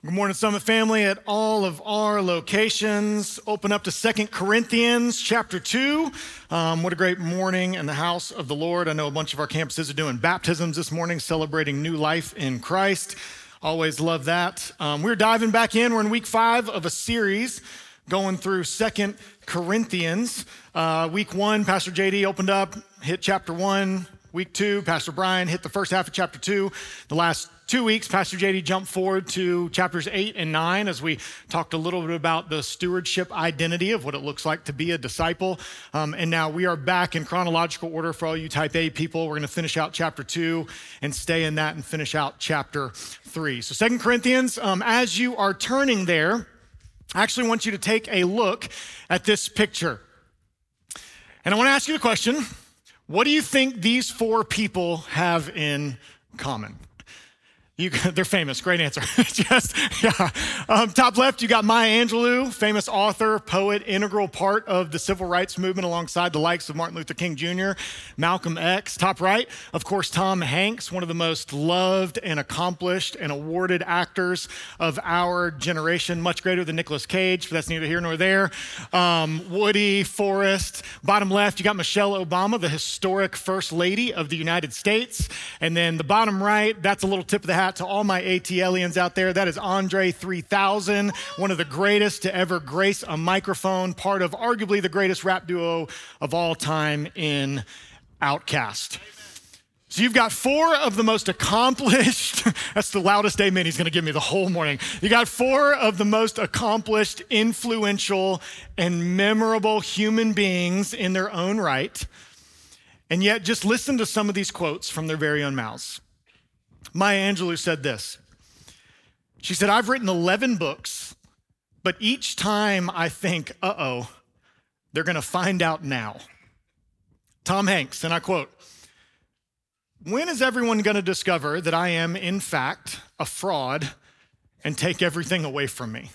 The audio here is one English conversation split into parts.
Good morning, Summit family, at all of our locations. Open up to 2 Corinthians chapter 2. What a great morning in the house of the Lord. I know a bunch of our campuses are doing baptisms this morning, celebrating new life in Christ. Always love that. We're diving back in. We're in week 5 of a series going through 2 Corinthians. Week 1, Pastor JD opened up, hit chapter 1. Week 2, Pastor Brian hit the first half of chapter 2. The last 2 weeks, Pastor JD jumped forward to chapters 8 and 9 as we talked a little bit about the stewardship identity of what it looks like to be a disciple. And now we are back in chronological order for all you type A people. We're going to finish out chapter 2 and stay in that and finish out chapter 3. So 2 Corinthians, as you are turning there, I actually want you to take a look at this picture. And I want to ask you the question, what do you think these 4 people have in common? They're famous, great answer. Top left, you got Maya Angelou, famous author, poet, integral part of the civil rights movement alongside the likes of Martin Luther King Jr., Malcolm X. Top right, of course, Tom Hanks, one of the most loved and accomplished and awarded actors of our generation, much greater than Nicolas Cage, but that's neither here nor there. Woody, Forrest. Bottom left, you got Michelle Obama, the historic First Lady of the United States. And then the bottom right, that's a little tip of the hat to all my ATLians out there. That is Andre 3000, one of the greatest to ever grace a microphone, part of arguably the greatest rap duo of all time in Outkast. So you've got 4 of the most accomplished, that's the loudest amen he's going to give me the whole morning. You got 4 of the most accomplished, influential, and memorable human beings in their own right. And yet just listen to some of these quotes from their very own mouths. Maya Angelou said this. She said, "I've written 11 books, but each time I think, they're going to find out now." Tom Hanks, and I quote, "When is everyone going to discover that I am, in fact, a fraud and take everything away from me?"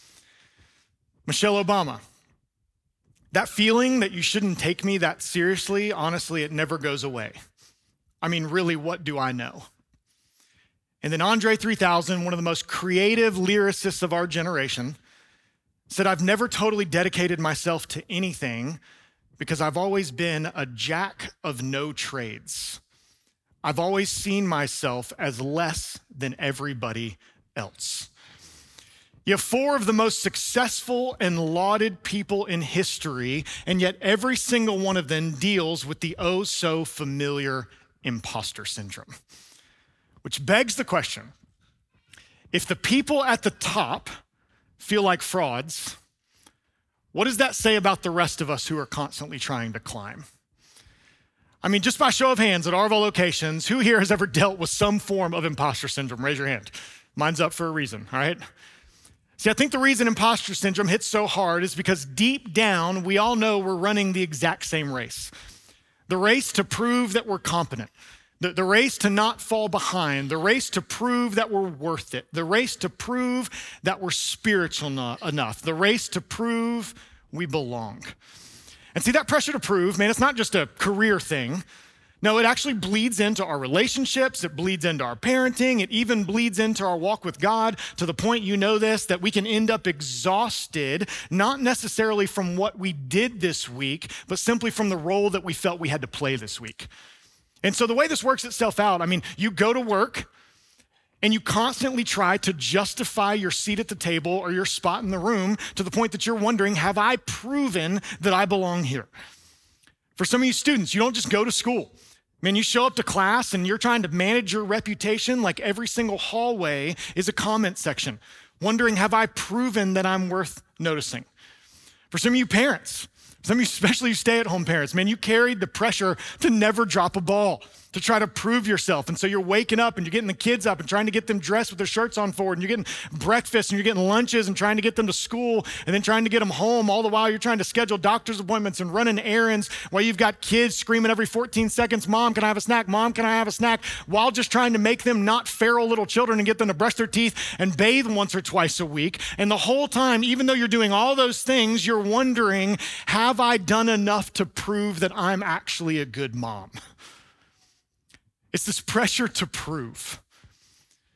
Michelle Obama, "That feeling that you shouldn't take me that seriously, honestly, it never goes away. I mean, really, what do I know?" And then Andre 3000, one of the most creative lyricists of our generation, said, "I've never totally dedicated myself to anything because I've always been a jack of no trades. I've always seen myself as less than everybody else." You have 4 of the most successful and lauded people in history, and yet every single one of them deals with the oh so familiar imposter syndrome. Which begs the question, if the people at the top feel like frauds, what does that say about the rest of us who are constantly trying to climb? I mean, just by show of hands at all of our locations, who here has ever dealt with some form of imposter syndrome? Raise your hand. Mine's up for a reason, all right? See, I think the reason imposter syndrome hits so hard is because deep down, we all know we're running the exact same race. The race to prove that we're competent. The race to not fall behind, the race to prove that we're worth it, the race to prove that we're spiritual enough, the race to prove we belong. And see, that pressure to prove, man, it's not just a career thing. No, it actually bleeds into our relationships, it bleeds into our parenting, it even bleeds into our walk with God to the point, you know this, that we can end up exhausted, not necessarily from what we did this week, but simply from the role that we felt we had to play this week. And so the way this works itself out, I mean, you go to work and you constantly try to justify your seat at the table or your spot in the room to the point that you're wondering, have I proven that I belong here? For some of you students, you don't just go to school. Man, you show up to class and you're trying to manage your reputation like every single hallway is a comment section, wondering, have I proven that I'm worth noticing? For some of you parents, some of you, especially you stay-at-home parents, man, you carried the pressure to never drop a ball, to try to prove yourself. And so you're waking up and you're getting the kids up and trying to get them dressed with their shirts on forward, and you're getting breakfast and you're getting lunches and trying to get them to school and then trying to get them home. All the while you're trying to schedule doctor's appointments and running errands while you've got kids screaming every 14 seconds, "Mom, can I have a snack? Mom, can I have a snack?" While just trying to make them not feral little children and get them to brush their teeth and bathe once or twice a week. And the whole time, even though you're doing all those things, you're wondering, have I done enough to prove that I'm actually a good mom? It's this pressure to prove.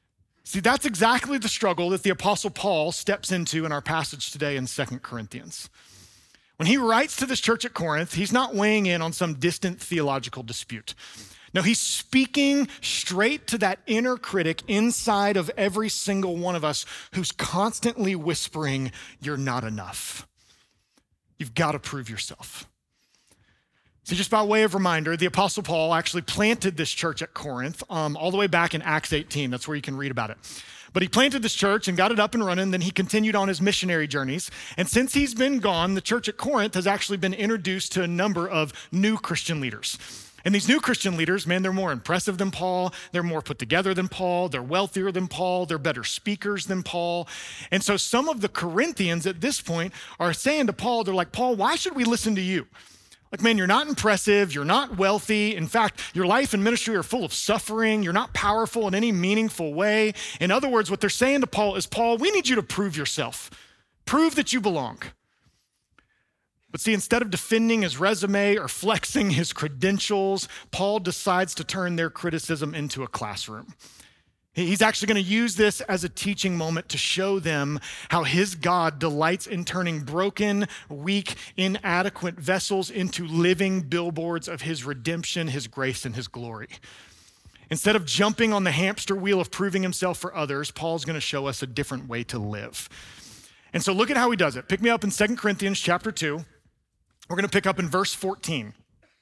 See, that's exactly the struggle that the Apostle Paul steps into in our passage today in 2 Corinthians. When he writes to this church at Corinth, he's not weighing in on some distant theological dispute. No, he's speaking straight to that inner critic inside of every single one of us who's constantly whispering, "You're not enough. You've got to prove yourself." So just by way of reminder, the Apostle Paul actually planted this church at Corinth all the way back in Acts 18. That's where you can read about it. But he planted this church and got it up and running. Then he continued on his missionary journeys. And since he's been gone, the church at Corinth has actually been introduced to a number of new Christian leaders. And these new Christian leaders, man, they're more impressive than Paul. They're more put together than Paul. They're wealthier than Paul. They're better speakers than Paul. And so some of the Corinthians at this point are saying to Paul, they're like, "Paul, why should we listen to you? Like, man, you're not impressive. You're not wealthy. In fact, your life and ministry are full of suffering. You're not powerful in any meaningful way." In other words, what they're saying to Paul is, "Paul, we need you to prove yourself. Prove that you belong." But see, instead of defending his resume or flexing his credentials, Paul decides to turn their criticism into a classroom. He's actually going to use this as a teaching moment to show them how his God delights in turning broken, weak, inadequate vessels into living billboards of his redemption, his grace, and his glory. Instead of jumping on the hamster wheel of proving himself for others, Paul's going to show us a different way to live. And so look at how he does it. Pick me up in 2 Corinthians chapter 2. We're going to pick up in verse 14.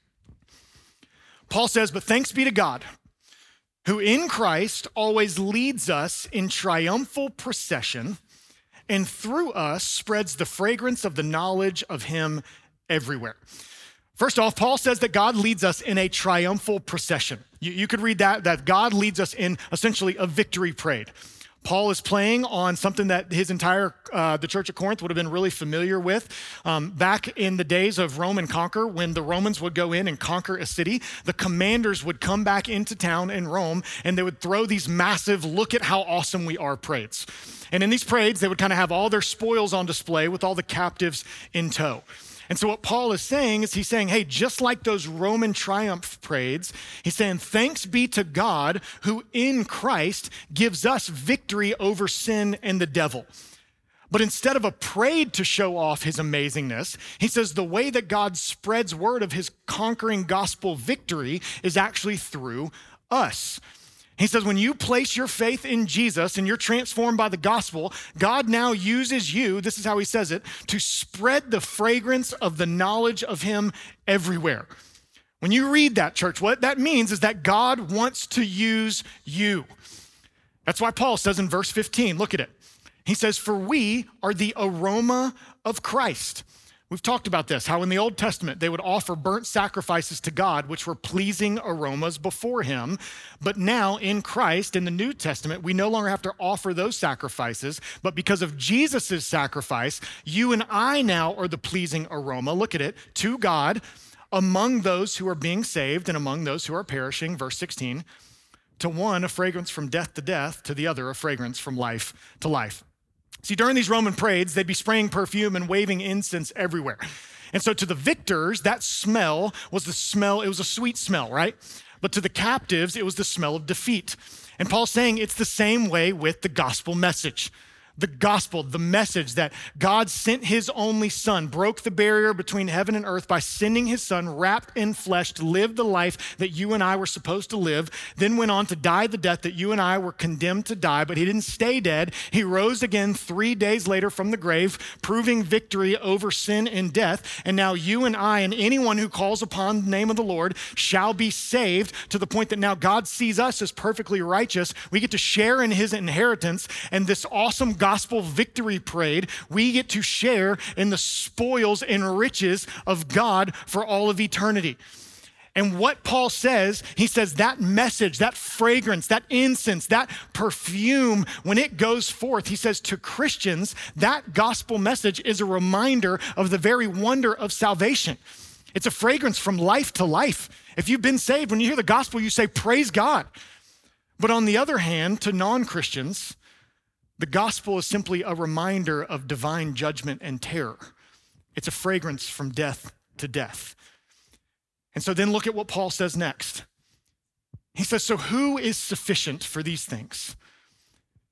Paul says, "But thanks be to God, who in Christ always leads us in triumphal procession, and through us spreads the fragrance of the knowledge of him everywhere." First off, Paul says that God leads us in a triumphal procession. You could read that God leads us in essentially a victory parade. Paul is playing on something that his entire, the church at Corinth would have been really familiar with. Back in the days of Roman conquer, when the Romans would go in and conquer a city, the commanders would come back into town in Rome and they would throw these massive, "look at how awesome we are" parades. And in these parades, they would kind of have all their spoils on display with all the captives in tow. And so what Paul is saying is he's saying, hey, just like those Roman triumph parades, he's saying, thanks be to God who in Christ gives us victory over sin and the devil. But instead of a parade to show off his amazingness, he says the way that God spreads word of his conquering gospel victory is actually through us. He says, when you place your faith in Jesus and you're transformed by the gospel, God now uses you, this is how he says it, to spread the fragrance of the knowledge of him everywhere. When you read that, church, what that means is that God wants to use you. That's why Paul says in verse 15, look at it. He says, for we are the aroma of Christ. We've talked about this, how in the Old Testament, they would offer burnt sacrifices to God, which were pleasing aromas before him. But now in Christ, in the New Testament, we no longer have to offer those sacrifices. But because of Jesus' sacrifice, you and I now are the pleasing aroma, look at it, to God, among those who are being saved and among those who are perishing, verse 16, to one, a fragrance from death to death, to the other, a fragrance from life to life. See, during these Roman parades, they'd be spraying perfume and waving incense everywhere. And so to the victors, that smell was the smell, it was a sweet smell, right? But to the captives, it was the smell of defeat. And Paul's saying it's the same way with the gospel message. The gospel, the message that God sent his only son, broke the barrier between heaven and earth by sending his son wrapped in flesh to live the life that you and I were supposed to live, then went on to die the death that you and I were condemned to die, but he didn't stay dead. He rose again 3 days later from the grave, proving victory over sin and death. And now you and I and anyone who calls upon the name of the Lord shall be saved, to the point that now God sees us as perfectly righteous. We get to share in his inheritance, and this awesome gospel victory parade, we get to share in the spoils and riches of God for all of eternity. And what Paul says, he says that message, that fragrance, that incense, that perfume, when it goes forth, he says to Christians, that gospel message is a reminder of the very wonder of salvation. It's a fragrance from life to life. If you've been saved, when you hear the gospel, you say, praise God. But on the other hand, to non-Christians, the gospel is simply a reminder of divine judgment and terror. It's a fragrance from death to death. And so then look at what Paul says next. He says, so who is sufficient for these things?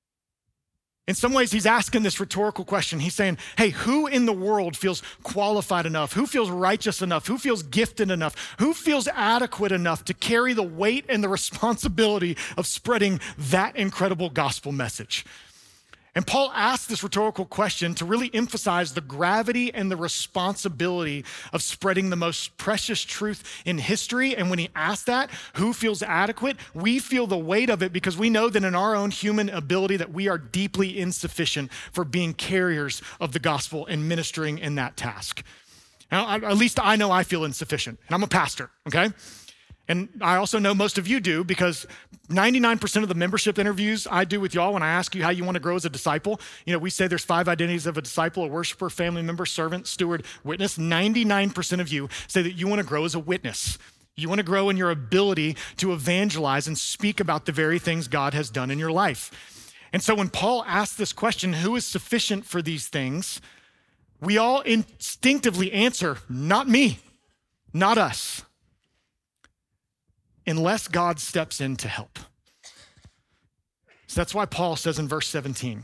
In some ways, he's asking this rhetorical question. He's saying, hey, who in the world feels qualified enough? Who feels righteous enough? Who feels gifted enough? Who feels adequate enough to carry the weight and the responsibility of spreading that incredible gospel message? And Paul asked this rhetorical question to really emphasize the gravity and the responsibility of spreading the most precious truth in history. And when he asked that, who feels adequate? We feel the weight of it because we know that in our own human ability that we are deeply insufficient for being carriers of the gospel and ministering in that task. Now, at least I know I feel insufficient, and I'm a pastor, okay? And I also know most of you do because 99% of the membership interviews I do with y'all when I ask you how you want to grow as a disciple, we say there's 5 identities of a disciple: a worshiper, family member, servant, steward, witness. 99% of you say that you want to grow as a witness. You want to grow in your ability to evangelize and speak about the very things God has done in your life. And so when Paul asks this question, who is sufficient for these things? We all instinctively answer, not me, not us. Unless God steps in to help. So that's why Paul says in verse 17,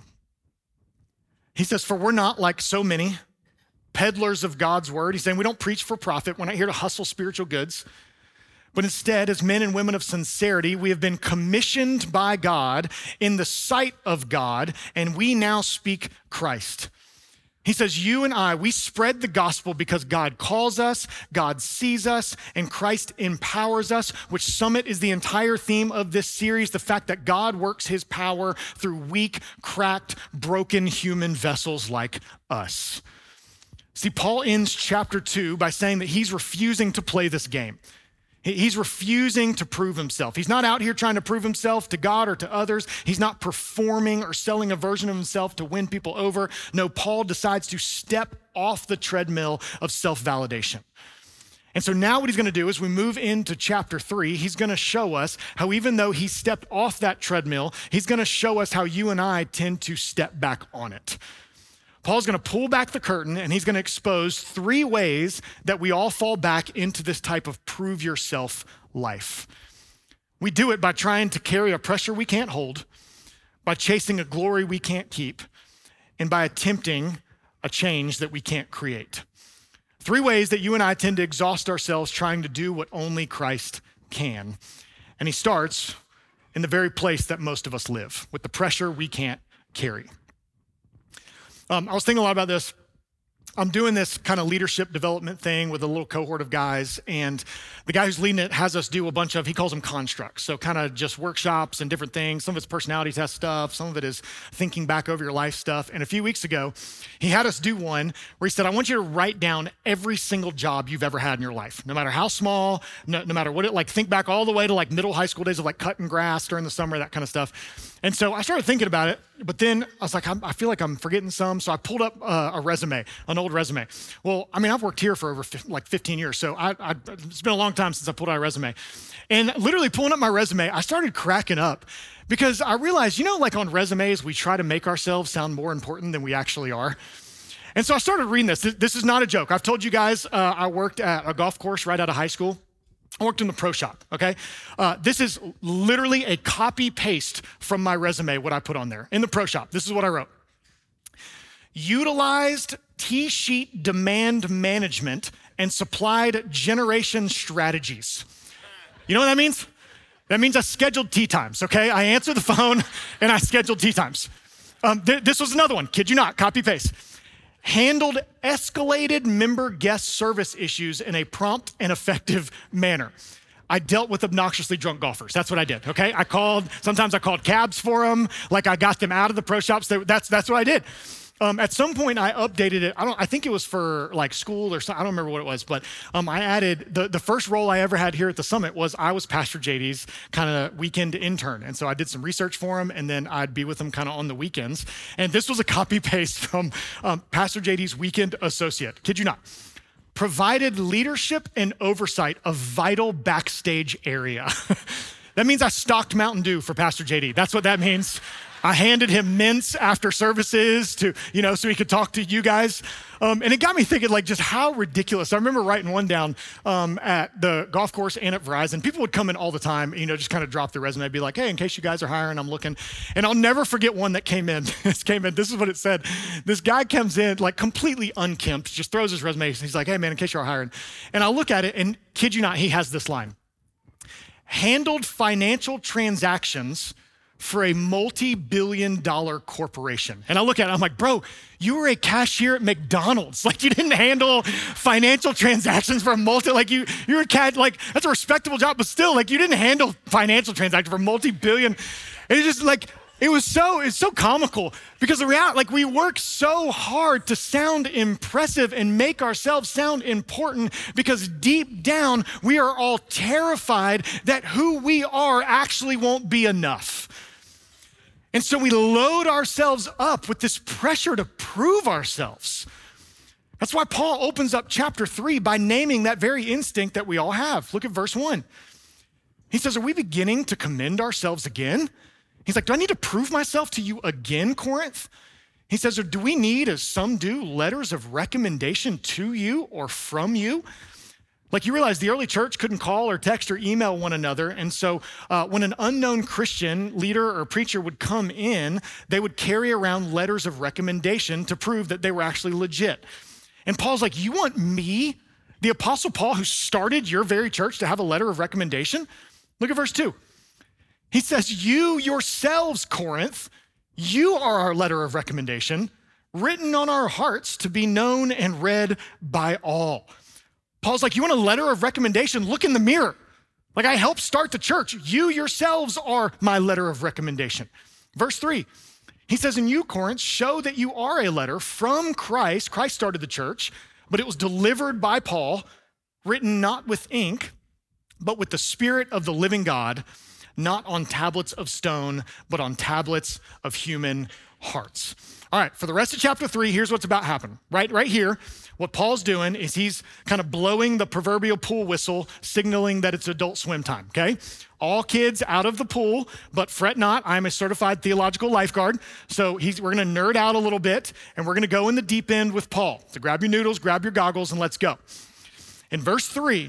he says, for we're not like so many peddlers of God's word. He's saying we don't preach for profit. We're not here to hustle spiritual goods. But instead, as men and women of sincerity, we have been commissioned by God in the sight of God, and we now speak Christ. He says, you and I, we spread the gospel because God calls us, God sees us, and Christ empowers us, which Summit is the entire theme of this series, the fact that God works his power through weak, cracked, broken human vessels like us. See, Paul ends chapter 2 by saying that he's refusing to play this game. He's refusing to prove himself. He's not out here trying to prove himself to God or to others. He's not performing or selling a version of himself to win people over. No, Paul decides to step off the treadmill of self-validation. And so now what he's going to do is we move into chapter 3. He's going to show us how even though he stepped off that treadmill, he's going to show us how you and I tend to step back on it. Paul's going to pull back the curtain and he's going to expose 3 ways that we all fall back into this type of prove yourself life. We do it by trying to carry a pressure we can't hold, by chasing a glory we can't keep, and by attempting a change that we can't create. 3 ways that you and I tend to exhaust ourselves trying to do what only Christ can. And he starts in the very place that most of us live, with the pressure we can't carry. I was thinking a lot about this. I'm doing this kind of leadership development thing with a little cohort of guys, and the guy who's leading it has us do a bunch of, he calls them constructs, so kind of just workshops and different things. Some of it's personality test stuff, some of it is thinking back over your life stuff. And a few weeks ago, he had us do one where he said, I want you to write down every single job you've ever had in your life, no matter how small, no matter what it, like think back all the way to like middle high school days of like cutting grass during the summer, that kind of stuff. And so I started thinking about it, but then I was like, I feel like I'm forgetting some. So I pulled up a resume, an old resume. Well, I mean, I've worked here for over 15 years. So it's been a long time since I pulled out a resume. And literally pulling up my resume, I started cracking up because I realized, like on resumes, we try to make ourselves sound more important than we actually are. And so I started reading this. This is not a joke. I've told you guys I worked at a golf course right out of high school. I worked in the pro shop, okay? This is literally a copy paste from my resume, what I put on there. In the pro shop, this is what I wrote. Utilized T-sheet demand management and supplied generation strategies. You know what that means? That means I scheduled tea times, okay? I answered the phone and I scheduled tea times. This was another one, kid you not, copy paste. Handled escalated member guest service issues in a prompt and effective manner. I dealt with obnoxiously drunk golfers. That's what I did, okay? Sometimes I called cabs for them, like I got them out of the pro shops. That's what I did. At some point I updated it. I think it was for like school or something. I don't remember what it was, but I added, the first role I ever had here at the Summit was I was Pastor JD's kind of weekend intern. And so I did some research for him and then I'd be with him kind of on the weekends. And this was a copy paste from Pastor JD's weekend associate. Kid you not. Provided leadership and oversight of vital backstage area. That means I stocked Mountain Dew for Pastor JD. That's what that means. I handed him mints after services to, so he could talk to you guys. And it got me thinking, like, just how ridiculous. I remember writing one down at the golf course and at Verizon. People would come in all the time, just kind of drop their resume. I'd be like, hey, in case you guys are hiring, I'm looking. And I'll never forget one that came in. This is what it said. This guy comes in, like, completely unkempt, just throws his resume. He's like, hey, man, in case you're hiring. And I'll look at it, and kid you not, he has this line. Handled financial transactions for a multi-billion-dollar corporation. And I look at it, I'm like, bro, you were a cashier at McDonald's. Like, you didn't handle financial transactions for you're a cat, like, that's a respectable job, but still, like, you didn't handle financial transactions for multi-billion. And it's just like, it's so comical because the reality, like, we work so hard to sound impressive and make ourselves sound important because deep down, we are all terrified that who we are actually won't be enough. And so we load ourselves up with this pressure to prove ourselves. That's why Paul opens up chapter 3 by naming that very instinct that we all have. Look at verse 1. He says, are we beginning to commend ourselves again? He's like, do I need to prove myself to you again, Corinth? He says, or do we need, as some do, letters of recommendation to you or from you? Like, you realize the early church couldn't call or text or email one another. And so when an unknown Christian leader or preacher would come in, they would carry around letters of recommendation to prove that they were actually legit. And Paul's like, you want me, the Apostle Paul, who started your very church, to have a letter of recommendation? Look at verse 2. He says, you yourselves, Corinth, you are our letter of recommendation, written on our hearts to be known and read by all. Paul's like, you want a letter of recommendation? Look in the mirror. Like, I helped start the church. You yourselves are my letter of recommendation. Verse 3, he says, and you, Corinth, show that you are a letter from Christ. Christ started the church, but it was delivered by Paul, written not with ink, but with the Spirit of the living God, not on tablets of stone, but on tablets of human hearts. All right, for the rest of chapter 3, here's what's about to happen. Right here, what Paul's doing is he's kind of blowing the proverbial pool whistle, signaling that it's adult swim time, okay? All kids out of the pool, but fret not, I'm a certified theological lifeguard. So we're gonna nerd out a little bit, and we're gonna go in the deep end with Paul. So grab your noodles, grab your goggles, and let's go. In verse 3,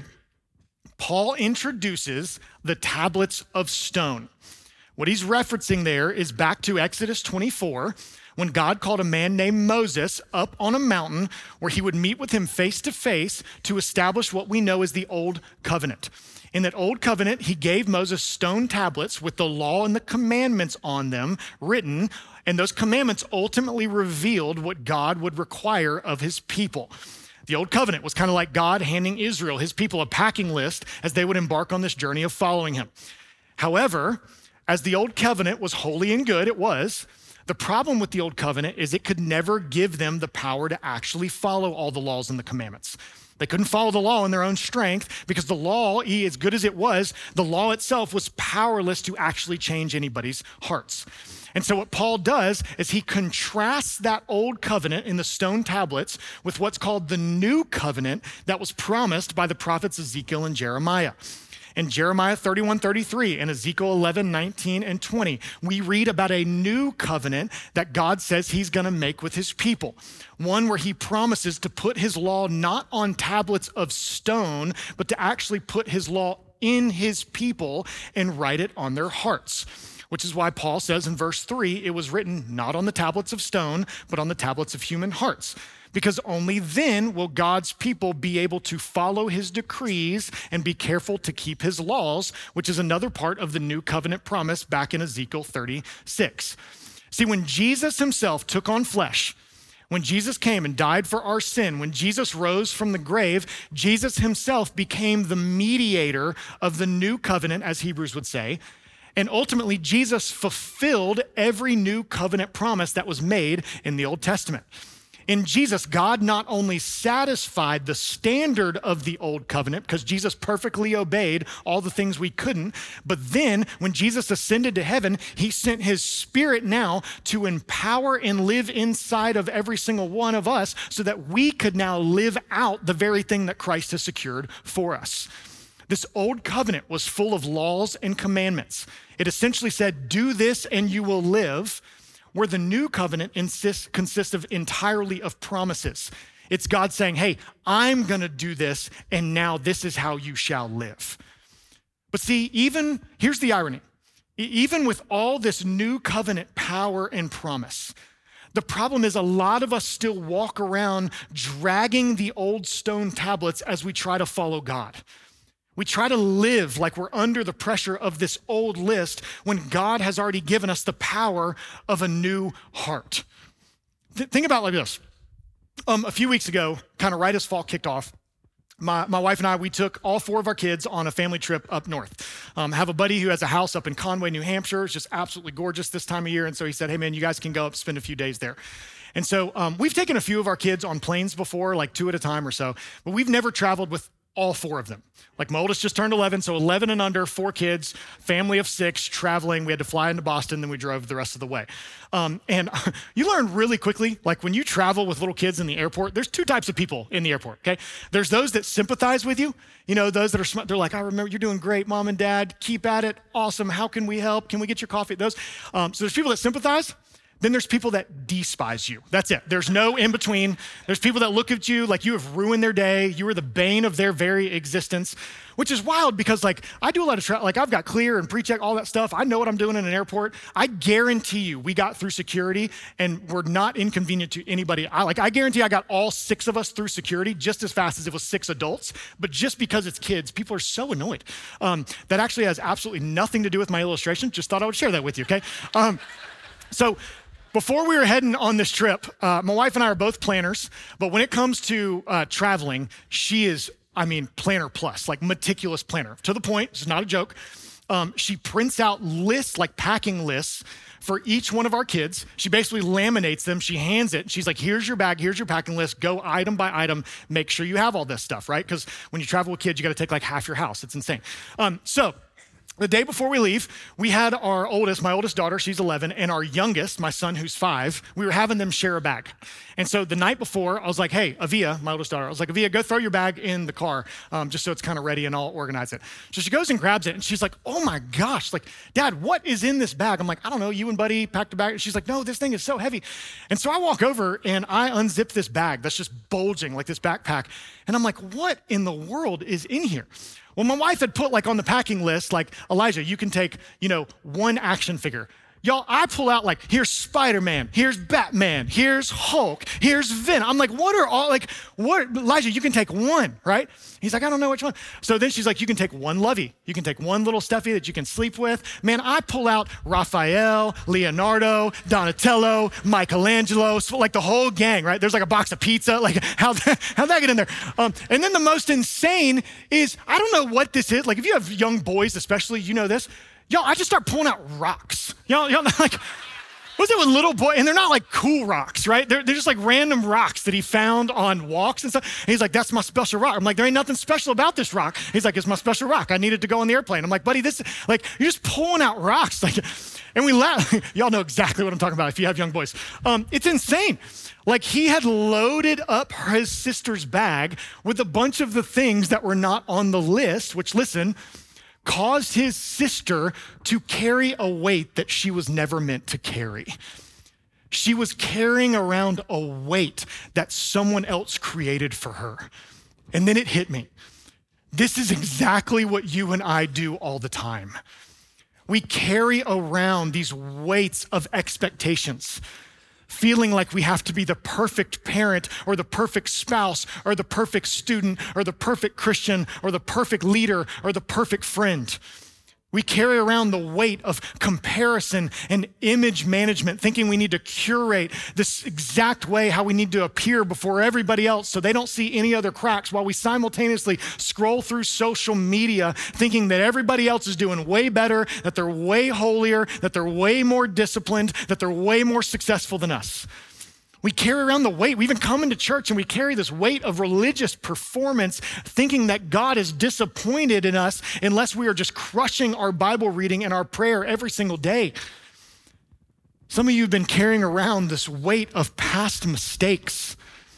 Paul introduces the tablets of stone. What he's referencing there is back to Exodus 24, when God called a man named Moses up on a mountain where he would meet with him face to face to establish what we know as the Old Covenant. In that Old Covenant, he gave Moses stone tablets with the law and the commandments on them written, and those commandments ultimately revealed what God would require of his people. The Old Covenant was kind of like God handing Israel, his people, a packing list as they would embark on this journey of following him. However, as the Old Covenant was holy and good, it was, the problem with the Old Covenant is it could never give them the power to actually follow all the laws and the commandments. They couldn't follow the law in their own strength because the law, as good as it was, the law itself was powerless to actually change anybody's hearts. And so what Paul does is he contrasts that Old Covenant in the stone tablets with what's called the New Covenant that was promised by the prophets Ezekiel and Jeremiah. In Jeremiah 31:33 and Ezekiel 11:19 and 20, we read about a new covenant that God says he's gonna make with his people. One where he promises to put his law not on tablets of stone, but to actually put his law in his people and write it on their hearts. Which is why Paul says in verse 3, it was written not on the tablets of stone, but on the tablets of human hearts. Because only then will God's people be able to follow his decrees and be careful to keep his laws, which is another part of the new covenant promise back in Ezekiel 36. See, when Jesus himself took on flesh, when Jesus came and died for our sin, when Jesus rose from the grave, Jesus himself became the mediator of the new covenant, as Hebrews would say. And ultimately, Jesus fulfilled every new covenant promise that was made in the Old Testament. In Jesus, God not only satisfied the standard of the Old Covenant, because Jesus perfectly obeyed all the things we couldn't, but then when Jesus ascended to heaven, he sent his Spirit now to empower and live inside of every single one of us so that we could now live out the very thing that Christ has secured for us. This old covenant was full of laws and commandments. It essentially said, do this and you will live, where the new covenant consists of entirely of promises. It's God saying, hey, I'm gonna do this, and now this is how you shall live. But see, here's the irony. Even with all this new covenant power and promise, the problem is a lot of us still walk around dragging the old stone tablets as we try to follow God. We try to live like we're under the pressure of this old list when God has already given us the power of a new heart. Think about it like this. A few weeks ago, kind of right as fall kicked off, my wife and I, we took all 4 of our kids on a family trip up north. Have a buddy who has a house up in Conway, New Hampshire. It's just absolutely gorgeous this time of year. And so he said, hey man, you guys can go up, spend a few days there. And so we've taken a few of our kids on planes before, like 2 at a time or so, but we've never traveled with all 4 of them. Like my oldest just turned 11, so 11 and under, 4 kids, family of 6, traveling. We had to fly into Boston, then we drove the rest of the way. And you learn really quickly, like when you travel with little kids in the airport, there's 2 types of people in the airport, okay? There's those that sympathize with you. You know, those that are smart, they're like, I remember you're doing great, mom and dad, keep at it, awesome, how can we help? Can we get your coffee? Those. So there's people that sympathize. Then there's people that despise you. That's it. There's no in between. There's people that look at you like you have ruined their day. You are the bane of their very existence, which is wild because like I do a lot of travel. Like I've got Clear and PreCheck, all that stuff. I know what I'm doing in an airport. I guarantee you we got through security and we're not inconvenient to anybody. I guarantee I got all 6 of us through security just as fast as it was 6 adults. But just because it's kids, people are so annoyed. That actually has absolutely nothing to do with my illustration. Just thought I would share that with you, okay? So before we were heading on this trip, my wife and I are both planners, but when it comes to traveling, she is, planner plus, like meticulous planner. To the point, it's not a joke. She prints out lists, like packing lists for each one of our kids. She basically laminates them, she hands it, she's like, here's your bag, here's your packing list, go item by item, make sure you have all this stuff, right? Because when you travel with kids, you gotta take like half your house, it's insane. So the day before we leave, we had my oldest daughter, she's 11, and our youngest, my son, who's 5, we were having them share a bag. And so the night before, I was like, hey, Avia, my oldest daughter, I was like, Avia, go throw your bag in the car, just so it's kind of ready and I'll organize it. So she goes and grabs it and she's like, oh my gosh, like, Dad, what is in this bag? I'm like, I don't know, you and Buddy packed a bag. And she's like, no, this thing is so heavy. And so I walk over and I unzip this bag that's just bulging, like this backpack. And I'm like, what in the world is in here? Well, my wife had put like on the packing list, like, Elijah, you can take, 1 action figure. Y'all, I pull out like, here's Spider-Man, here's Batman, here's Hulk, here's Venom. I'm like, Elijah, you can take 1, right? He's like, I don't know which one. So then she's like, you can take 1 Lovey. You can take 1 little stuffy that you can sleep with. Man, I pull out Raphael, Leonardo, Donatello, Michelangelo, like the whole gang, right? There's like a box of pizza. Like, how'd that get in there? And then the most insane is, I don't know what this is. Like, if you have young boys, especially, you know this. Y'all, I just start pulling out rocks. Y'all like, what's it with little boy? And they're not like cool rocks, right? They're just like random rocks that he found on walks and stuff. And he's like, that's my special rock. I'm like, there ain't nothing special about this rock. He's like, it's my special rock. I needed to go on the airplane. I'm like, buddy, you're just pulling out rocks. Like, and we laugh. Y'all know exactly what I'm talking about if you have young boys. It's insane. Like he had loaded up his sister's bag with a bunch of the things that were not on the list, which listen, caused his sister to carry a weight that she was never meant to carry. She was carrying around a weight that someone else created for her. And then it hit me. This is exactly what you and I do all the time. We carry around these weights of expectations, feeling like we have to be the perfect parent or the perfect spouse or the perfect student or the perfect Christian or the perfect leader or the perfect friend. We carry around the weight of comparison and image management, thinking we need to curate this exact way how we need to appear before everybody else so they don't see any other cracks, while we simultaneously scroll through social media thinking that everybody else is doing way better, that they're way holier, that they're way more disciplined, that they're way more successful than us. We carry around the weight. We even come into church and we carry this weight of religious performance, thinking that God is disappointed in us unless we are just crushing our Bible reading and our prayer every single day. Some of you have been carrying around this weight of past mistakes,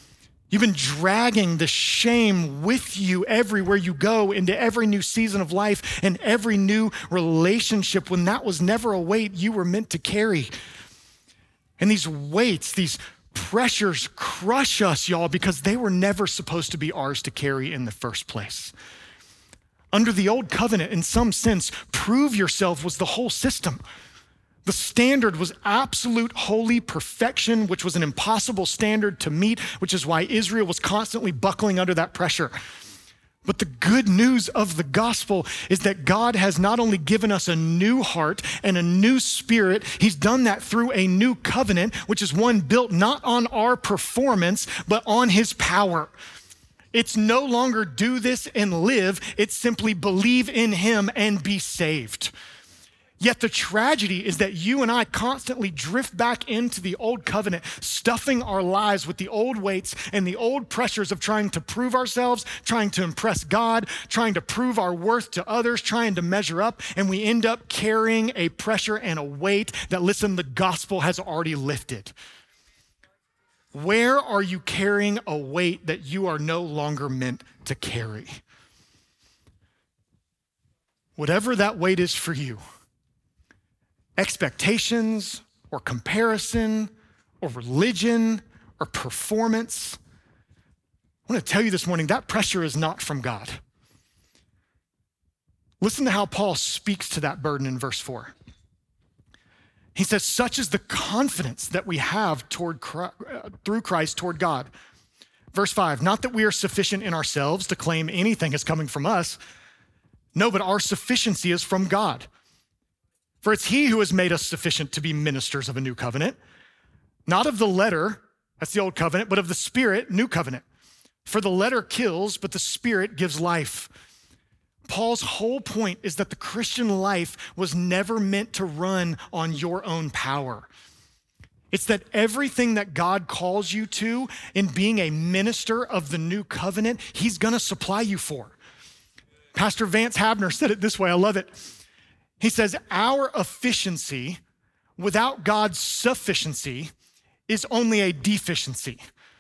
You've been dragging the shame with you everywhere you go, into every new season of life and every new relationship, when that was never a weight you were meant to carry. And these weights, these pressures crush us, y'all, because they were never supposed to be ours to carry in the first place. Under the old covenant, in some sense, prove yourself was the whole system. The standard was absolute holy perfection, which was an impossible standard to meet, which is why Israel was constantly buckling under that pressure. But the good news of the gospel is that God has not only given us a new heart and a new spirit, he's done that through a new covenant, which is one built not on our performance, but on his power. It's no longer do this and live, it's simply believe in him and be saved. Yet the tragedy is that you and I constantly drift back into the old covenant, stuffing our lives with the old weights and the old pressures of trying to prove ourselves, trying to impress God, trying to prove our worth to others, trying to measure up, and we end up carrying a pressure and a weight that, listen, the gospel has already lifted. Where are you carrying a weight that you are no longer meant to carry? Whatever that weight is for you, expectations or comparison or religion or performance, I want to tell you this morning, that pressure is not from God. Listen to how Paul speaks to that burden in verse 4. He says, such is the confidence that we have through Christ toward God. Verse 5, not that we are sufficient in ourselves to claim anything is coming from us. No, but our sufficiency is from God. For it's he who has made us sufficient to be ministers of a new covenant, not of the letter, that's the old covenant, but of the spirit, new covenant. For the letter kills, but the spirit gives life. Paul's whole point is that the Christian life was never meant to run on your own power. It's that everything that God calls you to in being a minister of the new covenant, he's gonna supply you for. Pastor Vance Havner said it this way, I love it. He says, our efficiency without God's sufficiency is only a deficiency.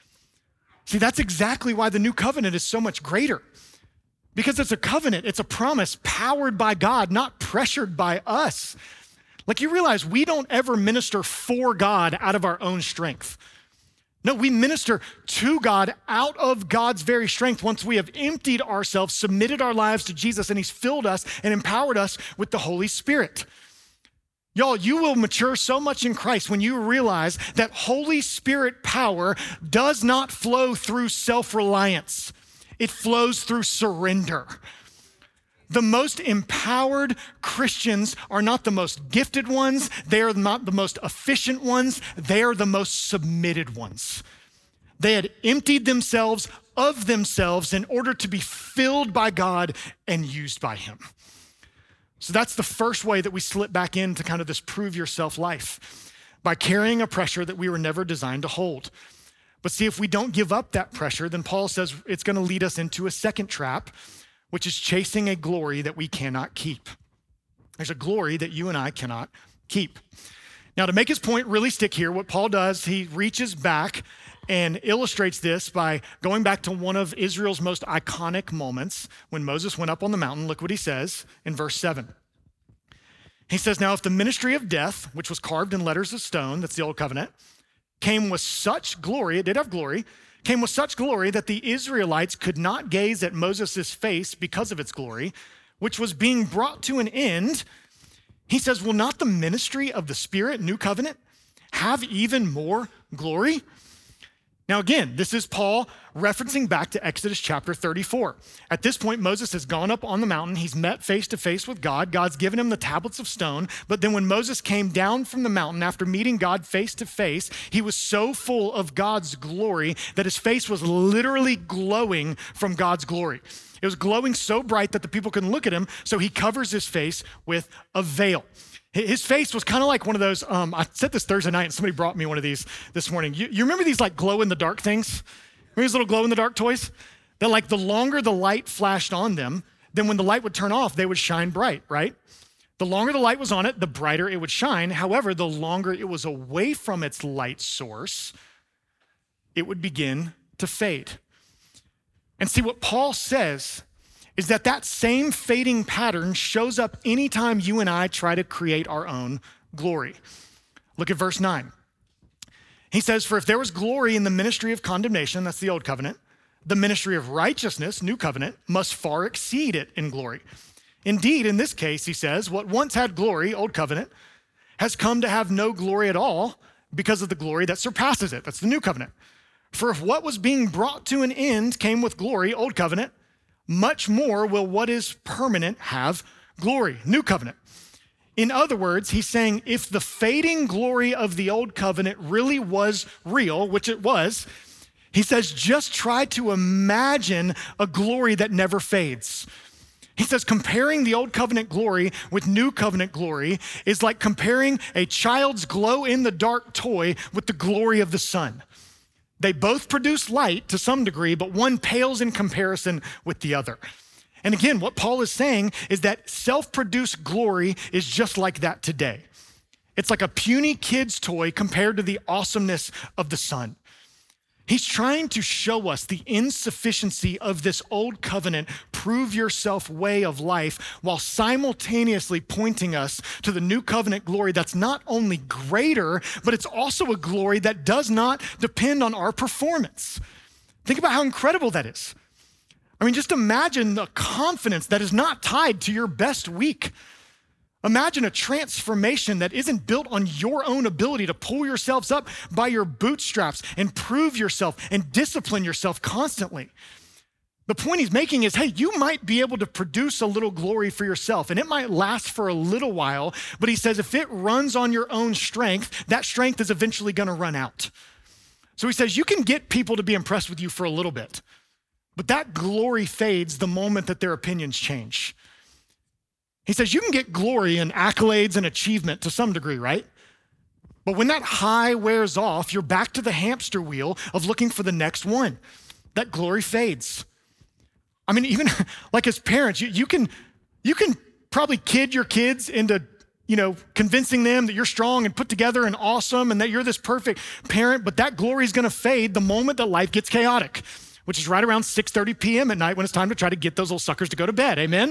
See, that's exactly why the new covenant is so much greater. Because it's a covenant, it's a promise powered by God, not pressured by us. Like, you realize we don't ever minister for God out of our own strength. No, we minister to God out of God's very strength once we have emptied ourselves, submitted our lives to Jesus, and he's filled us and empowered us with the Holy Spirit. Y'all, you will mature so much in Christ when you realize that Holy Spirit power does not flow through self-reliance. It flows through surrender. The most empowered Christians are not the most gifted ones. They are not the most efficient ones. They are the most submitted ones. They had emptied themselves of themselves in order to be filled by God and used by him. So that's the first way that we slip back into kind of this prove yourself life, by carrying a pressure that we were never designed to hold. But see, if we don't give up that pressure, then Paul says it's going to lead us into a second trap, which is chasing a glory that we cannot keep. There's a glory that you and I cannot keep. Now, to make his point really stick here, what Paul does, he reaches back and illustrates this by going back to one of Israel's most iconic moments when Moses went up on the mountain. Look what he says in verse 7. He says, now if the ministry of death, which was carved in letters of stone, that's the old covenant, came with such glory, it did have glory, came with such glory that the Israelites could not gaze at Moses' face because of its glory, which was being brought to an end. He says, will not the ministry of the Spirit, new covenant, have even more glory? Now again, this is Paul referencing back to Exodus chapter 34. At this point, Moses has gone up on the mountain. He's met face to face with God. God's given him the tablets of stone. But then when Moses came down from the mountain after meeting God face to face, he was so full of God's glory that his face was literally glowing from God's glory. It was glowing so bright that the people couldn't look at him, so he covers his face with a veil. His face was kind of like one of those, I said this Thursday night and somebody brought me one of these this morning. You remember these like glow in the dark things? Remember these little glow in the dark toys? That like the longer the light flashed on them, then when the light would turn off, they would shine bright, right? The longer the light was on it, the brighter it would shine. However, the longer it was away from its light source, it would begin to fade. And see, what Paul says is that that same fading pattern shows up anytime you and I try to create our own glory. Look at verse 9. He says, for if there was glory in the ministry of condemnation, that's the old covenant, the ministry of righteousness, new covenant, must far exceed it in glory. Indeed, in this case, he says, what once had glory, old covenant, has come to have no glory at all because of the glory that surpasses it. That's the new covenant. For if what was being brought to an end came with glory, old covenant, much more will what is permanent have glory, new covenant. In other words, he's saying if the fading glory of the old covenant really was real, which it was, he says just try to imagine a glory that never fades. He says comparing the old covenant glory with new covenant glory is like comparing a child's glow-in-the-dark toy with the glory of the sun. They both produce light to some degree, but one pales in comparison with the other. And again, what Paul is saying is that self-produced glory is just like that today. It's like a puny kid's toy compared to the awesomeness of the sun. He's trying to show us the insufficiency of this old covenant, prove yourself way of life, while simultaneously pointing us to the new covenant glory that's not only greater, but it's also a glory that does not depend on our performance. Think about how incredible that is. I mean, just imagine the confidence that is not tied to your best week. Imagine a transformation that isn't built on your own ability to pull yourselves up by your bootstraps and prove yourself and discipline yourself constantly. The point he's making is, hey, you might be able to produce a little glory for yourself, and it might last for a little while, but he says if it runs on your own strength, that strength is eventually going to run out. So he says you can get people to be impressed with you for a little bit, but that glory fades the moment that their opinions change. He says you can get glory and accolades and achievement to some degree, right? But when that high wears off, you're back to the hamster wheel of looking for the next one. That glory fades. I mean, even like as parents, you can probably kid your kids into, convincing them that you're strong and put together and awesome and that you're this perfect parent, but that glory is gonna fade the moment that life gets chaotic, which is right around 6:30 p.m. at night when it's time to try to get those little suckers to go to bed, amen?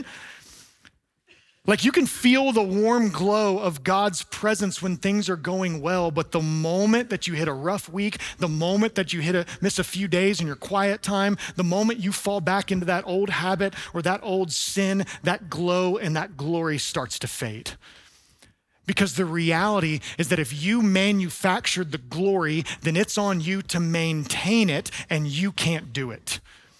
Like you can feel the warm glow of God's presence when things are going well, but the moment that you hit a rough week, the moment that you miss a few days in your quiet time, the moment you fall back into that old habit or that old sin, that glow and that glory starts to fade. Because the reality is that if you manufactured the glory, then it's on you to maintain it, and you can't do it.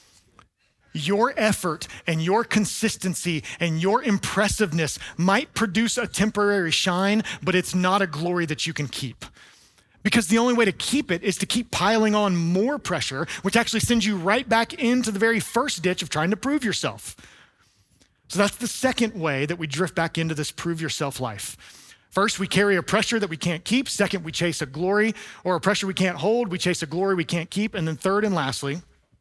Your effort and your consistency and your impressiveness might produce a temporary shine, but it's not a glory that you can keep. Because the only way to keep it is to keep piling on more pressure, which actually sends you right back into the very first ditch of trying to prove yourself. So that's the second way that we drift back into this prove yourself life. First, we carry a pressure that we can't keep. Second, we chase a glory or a pressure we can't hold. We chase a glory we can't keep. And then third and lastly,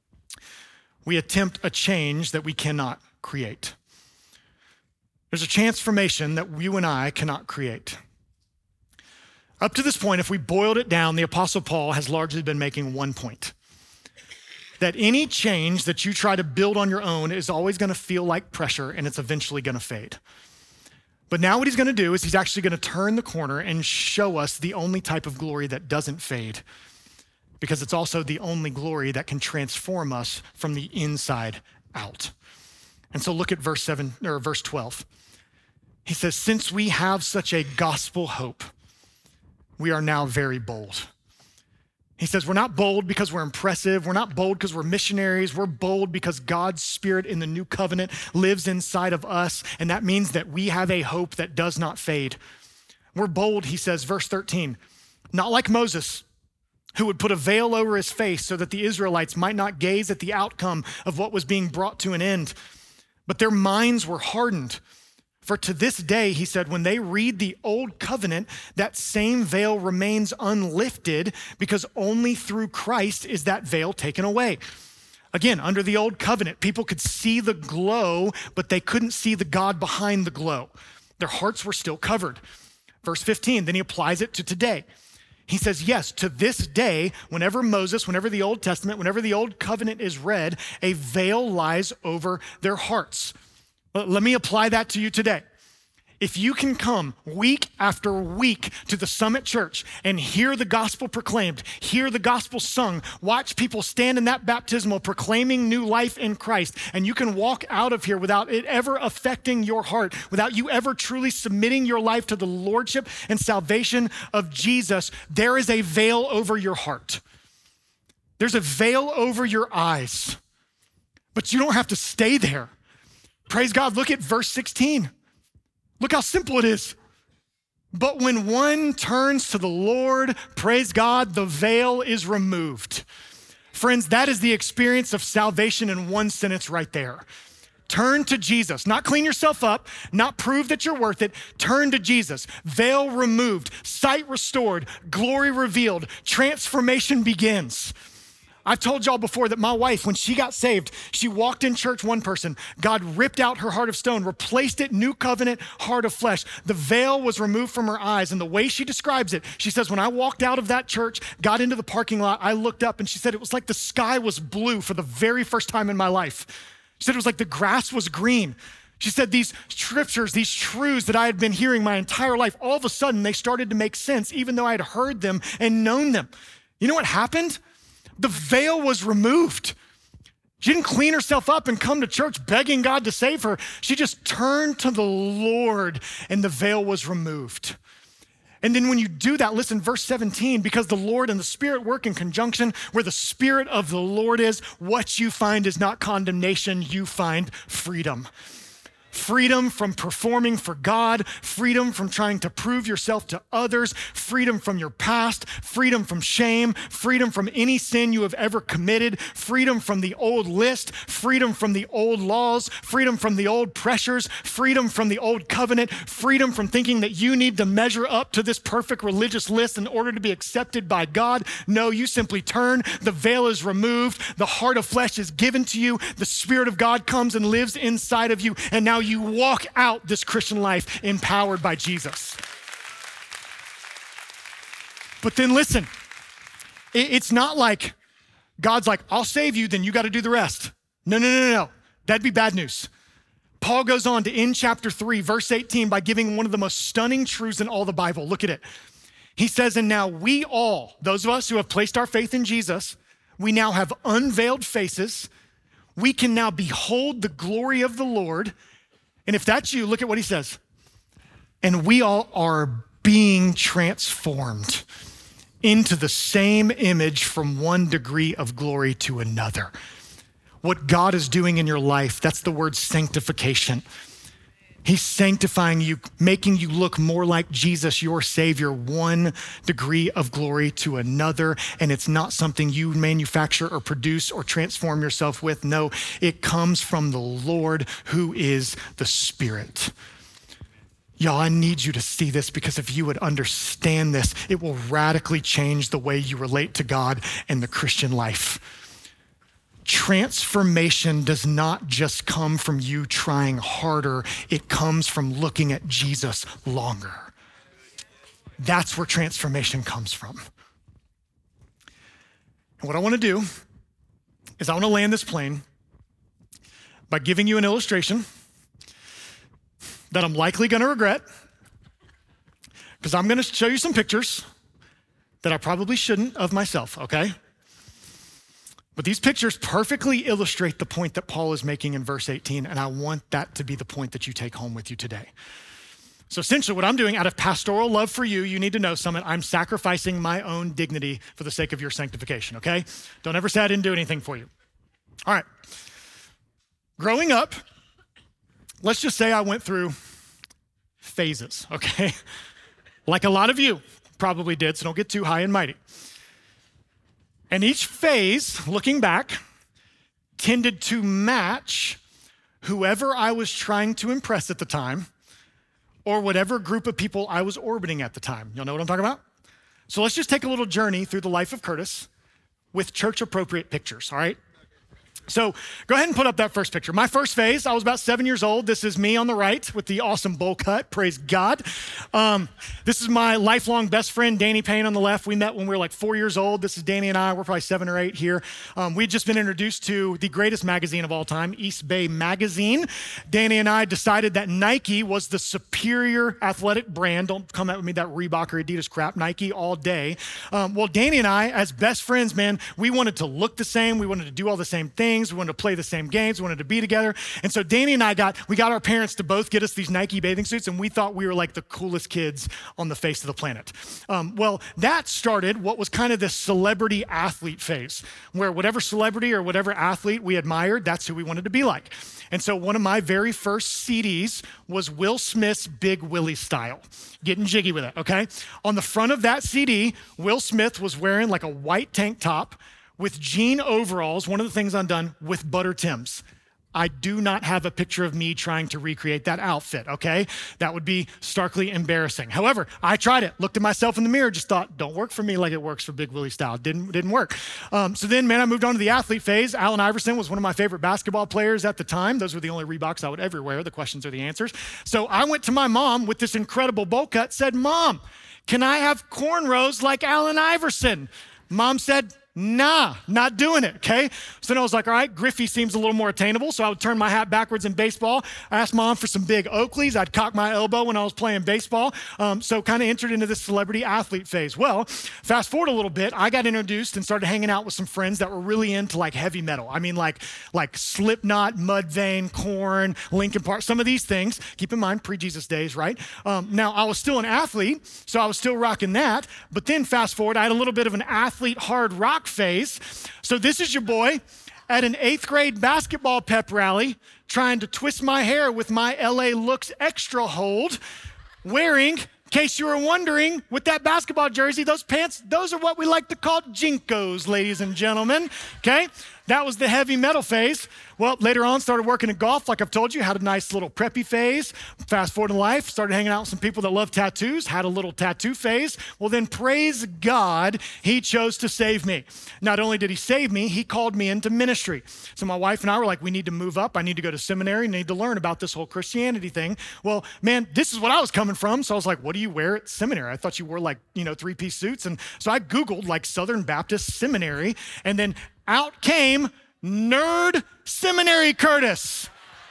we attempt a change that we cannot create. There's a transformation that you and I cannot create. Up to this point, if we boiled it down, the Apostle Paul has largely been making one point: that any change that you try to build on your own is always going to feel like pressure, and it's eventually going to fade. But now what he's going to do is he's actually going to turn the corner and show us the only type of glory that doesn't fade, because it's also the only glory that can transform us from the inside out. And so look at verse 12. He says, since we have such a gospel hope, we are now very bold. He says, we're not bold because we're impressive. We're not bold because we're missionaries. We're bold because God's Spirit in the new covenant lives inside of us. And that means that we have a hope that does not fade. We're bold, he says, verse 13, not like Moses, who would put a veil over his face so that the Israelites might not gaze at the outcome of what was being brought to an end. But their minds were hardened. For to this day, he said, when they read the old covenant, that same veil remains unlifted, because only through Christ is that veil taken away. Again, under the old covenant, people could see the glow, but they couldn't see the God behind the glow. Their hearts were still covered. Verse 15, then he applies it to today. He says, yes, to this day, whenever the Old Testament, whenever the Old Covenant is read, a veil lies over their hearts. Let me apply that to you today. If you can come week after week to the Summit Church and hear the gospel proclaimed, hear the gospel sung, watch people stand in that baptismal proclaiming new life in Christ, and you can walk out of here without it ever affecting your heart, without you ever truly submitting your life to the lordship and salvation of Jesus, there is a veil over your heart. There's a veil over your eyes, but you don't have to stay there. Praise God. Look at verse 16. Look how simple it is. But when one turns to the Lord, praise God, the veil is removed. Friends, that is the experience of salvation in one sentence right there. Turn to Jesus, not clean yourself up, not prove that you're worth it. Turn to Jesus. Veil removed, sight restored, glory revealed, transformation begins. I've told y'all before that my wife, when she got saved, she walked in church one person. God ripped out her heart of stone, replaced it, new covenant, heart of flesh. The veil was removed from her eyes. And the way she describes it, she says, when I walked out of that church, got into the parking lot, I looked up and she said, it was like the sky was blue for the very first time in my life. She said, it was like the grass was green. She said, these scriptures, these truths that I had been hearing my entire life, all of a sudden they started to make sense, even though I had heard them and known them. You know what happened? The veil was removed. She didn't clean herself up and come to church begging God to save her. She just turned to the Lord and the veil was removed. And then when you do that, listen, verse 17, because the Lord and the Spirit work in conjunction, where the Spirit of the Lord is, what you find is not condemnation, you find freedom. Freedom from performing for God, freedom from trying to prove yourself to others, freedom from your past, freedom from shame, freedom from any sin you have ever committed, freedom from the old list, freedom from the old laws, freedom from the old pressures, freedom from the old covenant, freedom from thinking that you need to measure up to this perfect religious list in order to be accepted by God. No, you simply turn, the veil is removed, the heart of flesh is given to you, the Spirit of God comes and lives inside of you, and now you walk out this Christian life empowered by Jesus. But then listen, it's not like God's like, I'll save you, then you got to do the rest. No. That'd be bad news. Paul goes on to end chapter 3, verse 18 by giving one of the most stunning truths in all the Bible. Look at it. He says, and now we all, those of us who have placed our faith in Jesus, we now have unveiled faces. We can now behold the glory of the Lord. And if that's you, look at what he says. And we all are being transformed into the same image from one degree of glory to another. What God is doing in your life, that's the word sanctification. He's sanctifying you, making you look more like Jesus, your Savior, one degree of glory to another. And it's not something you manufacture or produce or transform yourself with. No, it comes from the Lord who is the Spirit. Y'all, I need you to see this because if you would understand this, it will radically change the way you relate to God and the Christian life. Transformation does not just come from you trying harder. It comes from looking at Jesus longer. That's where transformation comes from. And what I want to do is I want to land this plane by giving you an illustration that I'm likely going to regret because I'm going to show you some pictures that I probably shouldn't of myself, okay? But these pictures perfectly illustrate the point that Paul is making in verse 18, and I want that to be the point that you take home with you today. So essentially what I'm doing out of pastoral love for you, you need to know something, I'm sacrificing my own dignity for the sake of your sanctification, okay? Don't ever say I didn't do anything for you. All right. Growing up, let's just say I went through phases, okay? Like a lot of you probably did, so don't get too high and mighty. And each phase, looking back, tended to match whoever I was trying to impress at the time or whatever group of people I was orbiting at the time. Y'all know what I'm talking about? So let's just take a little journey through the life of Curtis with church-appropriate pictures, all right? So go ahead and put up that first picture. My first phase, I was about 7 years old. This is me on the right with the awesome bowl cut, praise God. This is my lifelong best friend, Danny Payne on the left. We met when we were like 4 years old. This is Danny and I, we're probably 7 or 8 here. We'd just been introduced to the greatest magazine of all time, East Bay Magazine. Danny and I decided that Nike was the superior athletic brand. Don't come at me that Reebok or Adidas crap, Nike all day. Well, Danny and I, as best friends, man, we wanted to look the same. We wanted to do all the same things. We wanted to play the same games. We wanted to be together. And so Danny and I got our parents to both get us these Nike bathing suits, and we thought we were like the coolest kids on the face of the planet. Well, that started what was kind of this celebrity athlete phase, where whatever celebrity or whatever athlete we admired, that's who we wanted to be like. And so one of my very first CDs was Will Smith's Big Willie Style. Getting jiggy with it, okay? On the front of that CD, Will Smith was wearing like a white tank top with jean overalls, one of the things undone, with butter Tims. I do not have a picture of me trying to recreate that outfit, okay? That would be starkly embarrassing. However, I tried it, looked at myself in the mirror, just thought, don't work for me like it works for Big Willie Style. Didn't work. So then, man, I moved on to the athlete phase. Allen Iverson was one of my favorite basketball players at the time. Those were the only Reeboks I would ever wear. The questions are the answers. So I went to my mom with this incredible bowl cut, said, Mom, can I have cornrows like Allen Iverson? Mom said, nah, not doing it, okay? So then I was like, all right, Griffey seems a little more attainable, so I would turn my hat backwards in baseball. I asked Mom for some big Oakleys. I'd cock my elbow when I was playing baseball, so kind of entered into this celebrity athlete phase. Well, fast forward a little bit, I got introduced and started hanging out with some friends that were really into like heavy metal. I mean like Slipknot, Mudvayne, Korn, Linkin Park, some of these things. Keep in mind, pre-Jesus days, right? Now, I was still an athlete, so I was still rocking that, but then fast forward, I had a little bit of an athlete hard rock phase. So this is your boy at an 8th grade basketball pep rally trying to twist my hair with my LA Looks Extra hold, wearing, in case you were wondering, with that basketball jersey, those pants, those are what we like to call JNCOs, ladies and gentlemen, okay? That was the heavy metal phase. Well, later on, started working in golf, like I've told you, had a nice little preppy phase. Fast forward in life, started hanging out with some people that love tattoos, had a little tattoo phase. Well, then praise God, he chose to save me. Not only did he save me, he called me into ministry. So my wife and I were like, we need to move up. I need to go to seminary, need to learn about this whole Christianity thing. Well, man, this is what I was coming from. So I was like, what do you wear at seminary? I thought you wore like, 3-piece suits. And so I Googled like Southern Baptist Seminary, and then out came Nerd Seminary Curtis.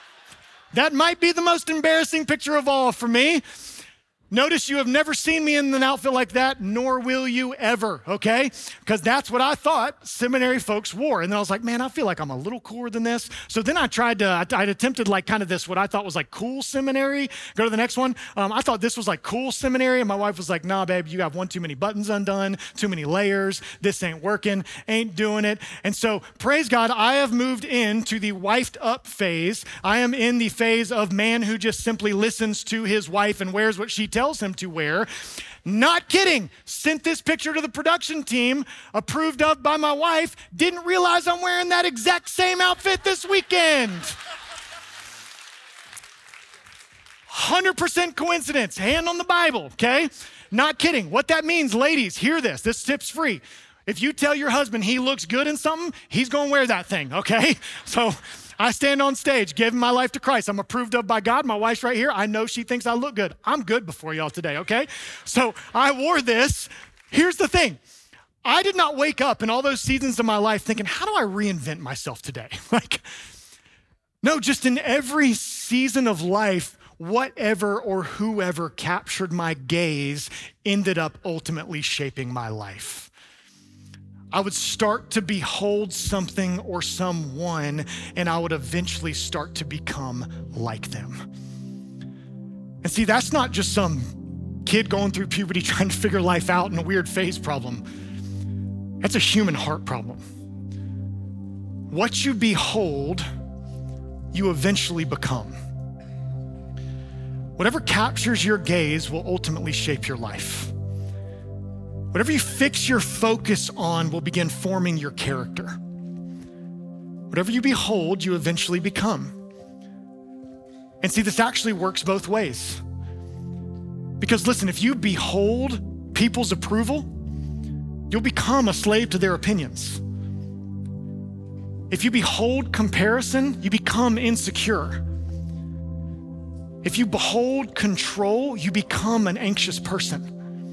That might be the most embarrassing picture of all for me. Notice you have never seen me in an outfit like that, nor will you ever, okay? Because that's what I thought seminary folks wore. And then I was like, man, I feel like I'm a little cooler than this. So then I attempted like kind of this, what I thought was like cool seminary. Go to the next one. I thought this was like cool seminary. And my wife was like, nah, babe, you have one too many buttons undone, too many layers. This ain't working, ain't doing it. And so praise God, I have moved into the wifed up phase. I am in the phase of man who just simply listens to his wife and wears what she tells him to wear. Not kidding. Sent this picture to the production team, approved of by my wife. Didn't realize I'm wearing that exact same outfit this weekend. 100% coincidence. Hand on the Bible, okay? Not kidding. What that means, ladies, hear this. This tip's free. If you tell your husband he looks good in something, he's going to wear that thing, okay? So I stand on stage, giving my life to Christ. I'm approved of by God. My wife's right here. I know she thinks I look good. I'm good before y'all today, okay? So I wore this. Here's the thing. I did not wake up in all those seasons of my life thinking, how do I reinvent myself today? No, just in every season of life, whatever or whoever captured my gaze ended up ultimately shaping my life. I would start to behold something or someone, and I would eventually start to become like them. And see, that's not just some kid going through puberty trying to figure life out in a weird phase problem. That's a human heart problem. What you behold, you eventually become. Whatever captures your gaze will ultimately shape your life. Whatever you fix your focus on will begin forming your character. Whatever you behold, you eventually become. And see, this actually works both ways. Because listen, if you behold people's approval, you'll become a slave to their opinions. If you behold comparison, you become insecure. If you behold control, you become an anxious person.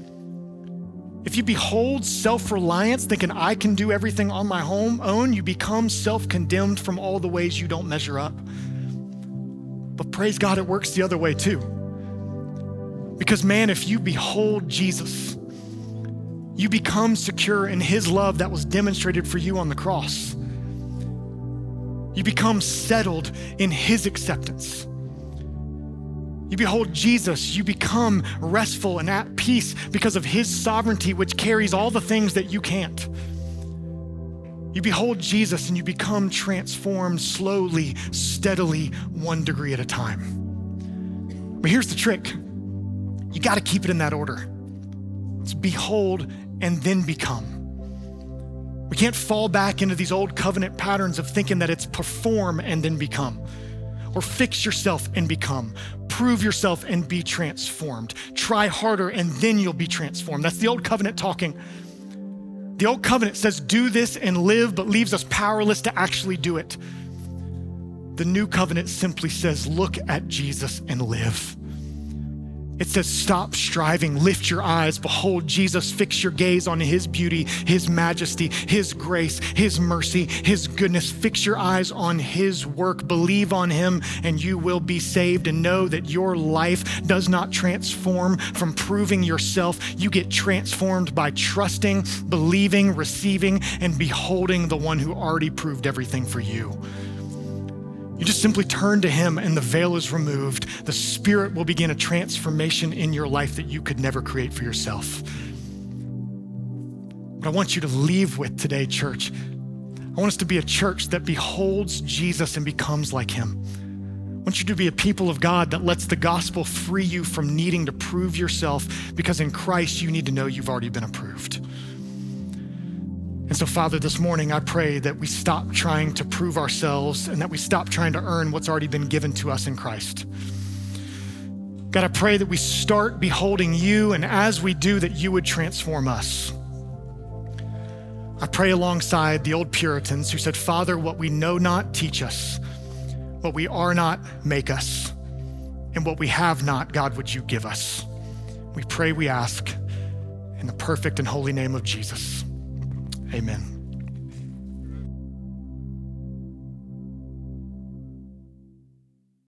If you behold self-reliance, thinking I can do everything on my own, you become self-condemned from all the ways you don't measure up. But praise God, it works the other way too. Because man, if you behold Jesus, you become secure in his love that was demonstrated for you on the cross. You become settled in his acceptance. You behold Jesus, you become restful and at peace because of his sovereignty, which carries all the things that you can't. You behold Jesus and you become transformed slowly, steadily, 1 degree at a time. But here's the trick. You got to keep it in that order. It's behold and then become. We can't fall back into these old covenant patterns of thinking that it's perform and then become, or fix yourself and become, prove yourself and be transformed, try harder and then you'll be transformed. That's the old covenant talking. The old covenant says do this and live, but leaves us powerless to actually do it. The new covenant simply says look at Jesus and live. It says, stop striving, lift your eyes, behold Jesus, fix your gaze on his beauty, his majesty, his grace, his mercy, his goodness. Fix your eyes on his work, believe on him, and you will be saved. And know that your life does not transform from proving yourself. You get transformed by trusting, believing, receiving, and beholding the one who already proved everything for you. You just simply turn to him and the veil is removed. The Spirit will begin a transformation in your life that you could never create for yourself. What I want you to leave with today, church, I want us to be a church that beholds Jesus and becomes like him. I want you to be a people of God that lets the gospel free you from needing to prove yourself, because in Christ you need to know you've already been approved. And so, Father, this morning, I pray that we stop trying to prove ourselves and that we stop trying to earn what's already been given to us in Christ. God, I pray that we start beholding you, and as we do, that you would transform us. I pray alongside the old Puritans who said, Father, what we know not, teach us. What we are not, make us. And what we have not, God, would you give us? We pray, we ask, in the perfect and holy name of Jesus. Amen.